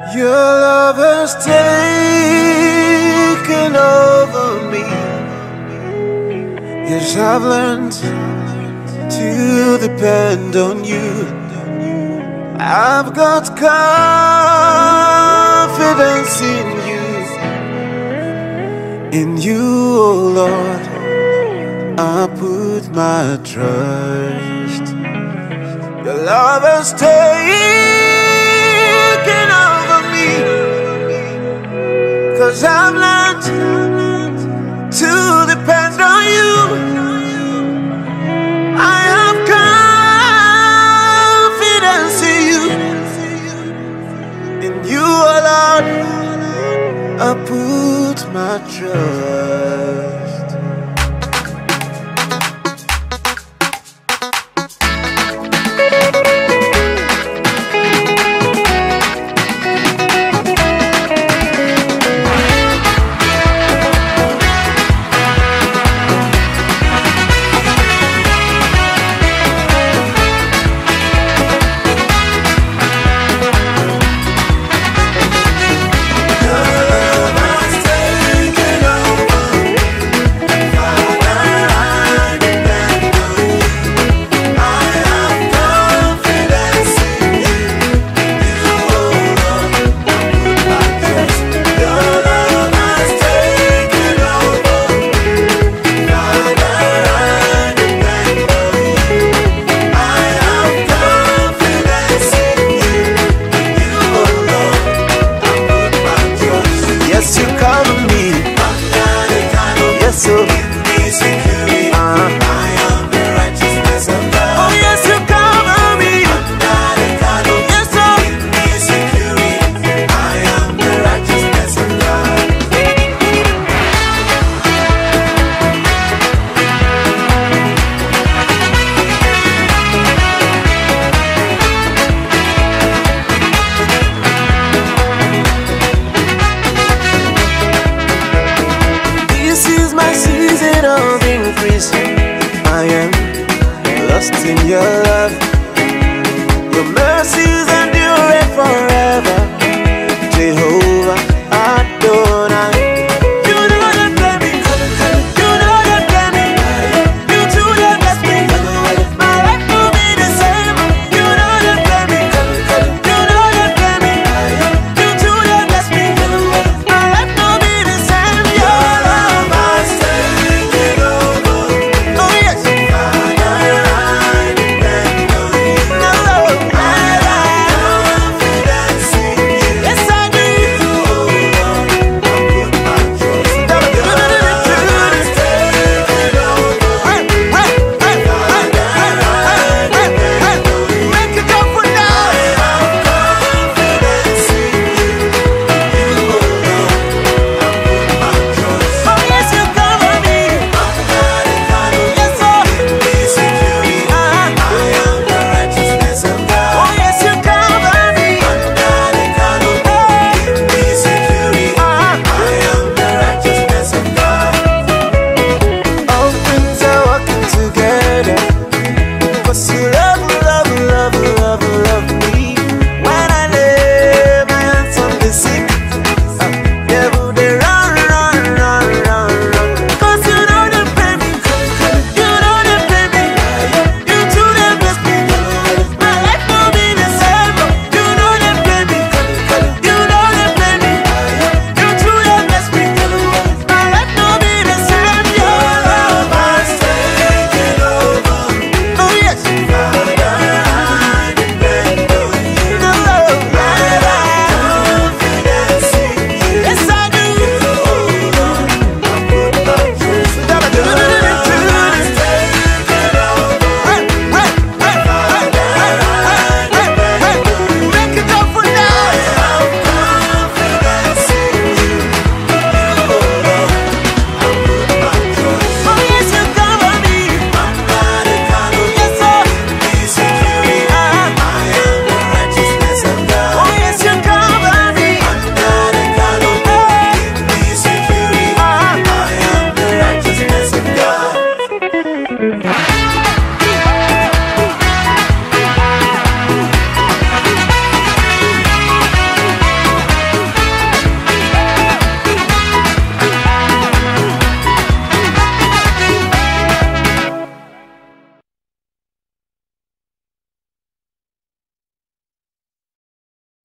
Your love has taken over me. Yes, I've learned to depend on you. I've got confidence in you, oh Lord. I put my trust. Your love has taken over me, 'cause I've learned to depend on you. I have confidence in you, oh Lord. I put my trust. I am lost in your love. Your mercy